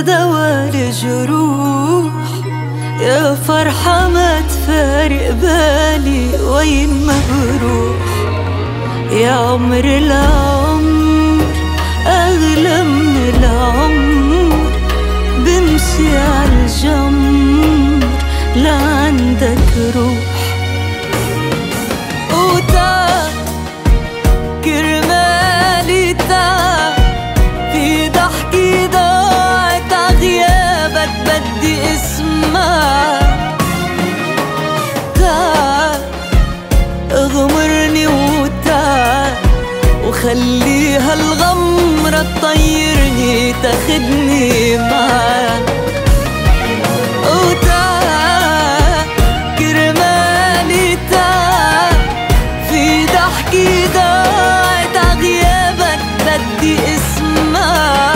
دوا الجروح، يا فرحة ما تفارق بالي وين ما بروح. يا عمر العمر أغلى من العمر، بمشي عالجمر لعندك روح. وتعال كرمالي تعال، في ضحكي ضاعت عغيابك بدي اسمع. تعال اغمرني وتعال، وخلي هالغمرة تطيرني تاخدني معاك. وتعال كرمالي تعال، في ضحكي ضاعت عغيابك بدي اسمع.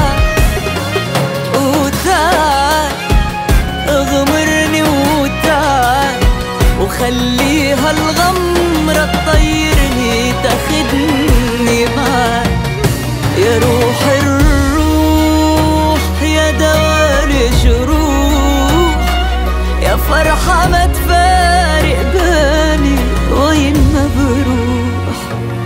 وتعال اغمرني وتعال، وخلي هالغمرة تطيرني تاخدني معاك. يا روح الروح يا دوا الجروح، يا فرحة ما تفارق بالي وين ما بروح.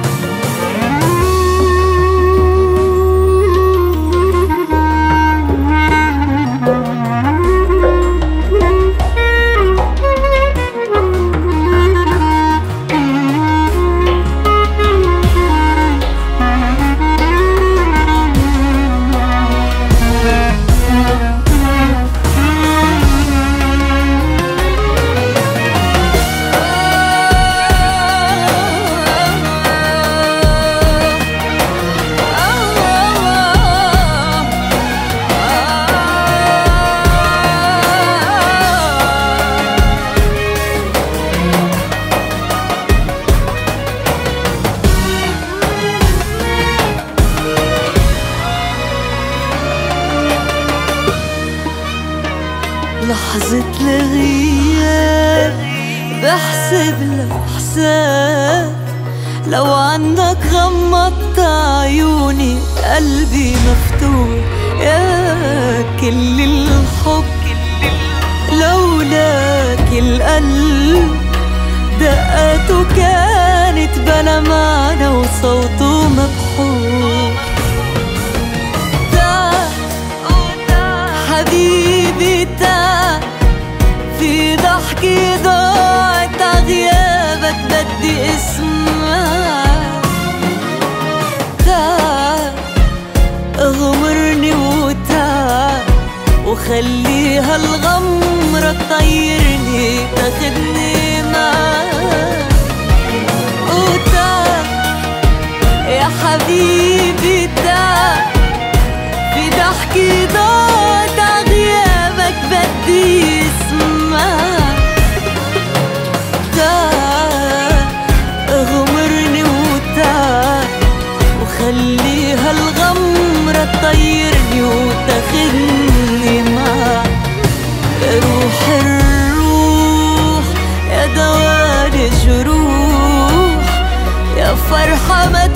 لحظة الغياب بحسب لك حساب، لو عنك غمضت عيوني قلبي مفتوح. يا كل الحب لولاك القلب دقاته كانت بلا معنى وصوته مبحور. تعال حبيبي تعال، في ضحكي ضاعت عغيابك بدي اسمع. تعال اغمرني وتعال، وخلي هالغمرة تطيرني تاخدني معاك. وتعال يا حبيبي تعال، في ضحكي ضاعت عغيابك بدي اسمع. تعال اغمرني وتعال، وخلي هالغمرة تطيرني وتاخدني معاك. يا روح الروح يا دوا الجروح، يا فرحة ما